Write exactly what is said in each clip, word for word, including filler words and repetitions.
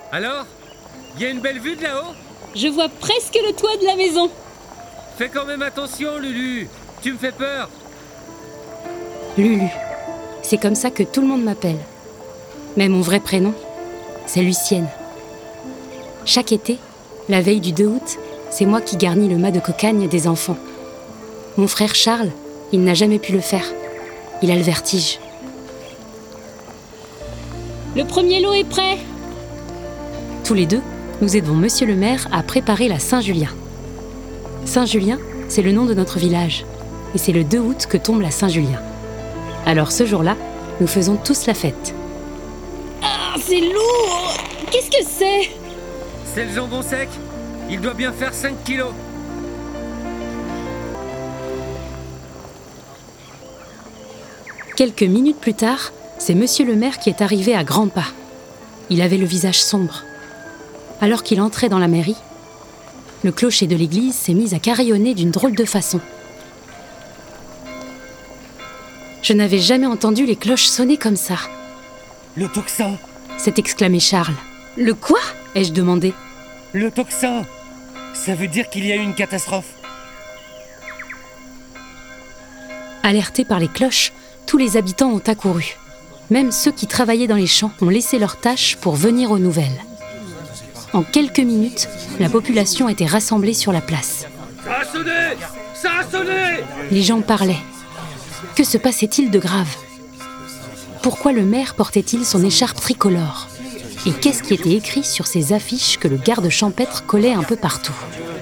Alors? Y a une belle vue de là-haut? Je vois presque le toit de la maison. Fais quand même attention, Lulu. Tu me fais peur. Lulu. C'est comme ça que tout le monde m'appelle. Mais mon vrai prénom, c'est Lucienne. Chaque été, la veille du deux août, c'est moi qui garnis le mât de cocagne des enfants. Mon frère Charles, il n'a jamais pu le faire. Il a le vertige. Le premier lot est prêt. Tous les deux, nous aidons Monsieur le maire à préparer la Saint-Julien. Saint-Julien, c'est le nom de notre village. Et c'est le deux août que tombe la Saint-Julien. Alors ce jour-là, nous faisons tous la fête. Ah, c'est lourd. Qu'est-ce que c'est? C'est le jambon sec. Il doit bien faire cinq kilos. Quelques minutes plus tard, c'est Monsieur le maire qui est arrivé à grands pas. Il avait le visage sombre. Alors qu'il entrait dans la mairie, le clocher de l'église s'est mis à carillonner d'une drôle de façon. Je n'avais jamais entendu les cloches sonner comme ça. Le tocsin! S'est exclamé Charles. Le quoi? Ai-je demandé. Le tocsin! Ça veut dire qu'il y a eu une catastrophe. Alertés par les cloches, tous les habitants ont accouru. Même ceux qui travaillaient dans les champs ont laissé leurs tâches pour venir aux nouvelles. En quelques minutes, la population était rassemblée sur la place. Ça a sonné! Ça a sonné! Les gens parlaient. Que se passait-il de grave? Pourquoi le maire portait-il son écharpe tricolore? Et qu'est-ce qui était écrit sur ces affiches que le garde champêtre collait un peu partout?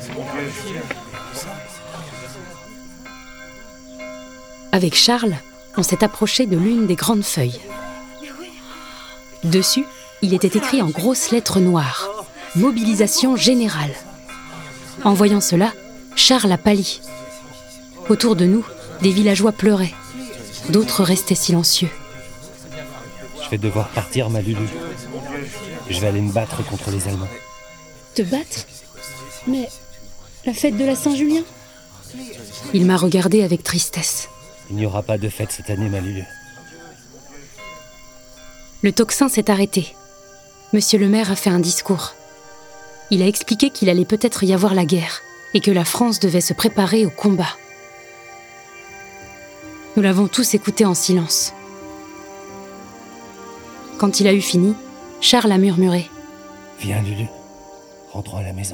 Avec Charles, on s'est approché de l'une des grandes feuilles. Dessus, il était écrit en grosses lettres noires « Mobilisation générale ». En voyant cela, Charles a pâli. Autour de nous, des villageois pleuraient. D'autres restaient silencieux. Je vais devoir partir, ma Lulu. Je vais aller me battre contre les Allemands. Te battre? Mais la fête de la Saint-Julien? Il m'a regardé avec tristesse. Il n'y aura pas de fête cette année, ma Lulu. Le tocsin s'est arrêté. Monsieur le maire a fait un discours. Il a expliqué qu'il allait peut-être y avoir la guerre et que la France devait se préparer au combat. Nous l'avons tous écouté en silence. Quand il a eu fini, Charles a murmuré. « Viens, Lulu. Rentrons à la maison. »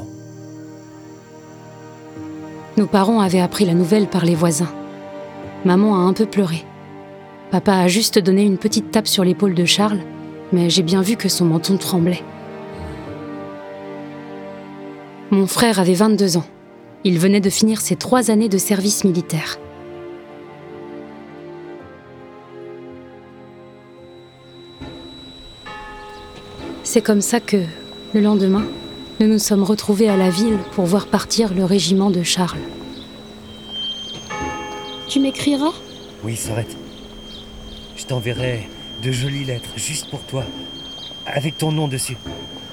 Nos parents avaient appris la nouvelle par les voisins. Maman a un peu pleuré. Papa a juste donné une petite tape sur l'épaule de Charles, mais j'ai bien vu que son menton tremblait. Mon frère avait vingt-deux ans. Il venait de finir ses trois années de service militaire. C'est comme ça que, le lendemain, nous nous sommes retrouvés à la ville pour voir partir le régiment de Charles. Tu m'écriras? Oui, Sorette. Je t'enverrai de jolies lettres juste pour toi, avec ton nom dessus.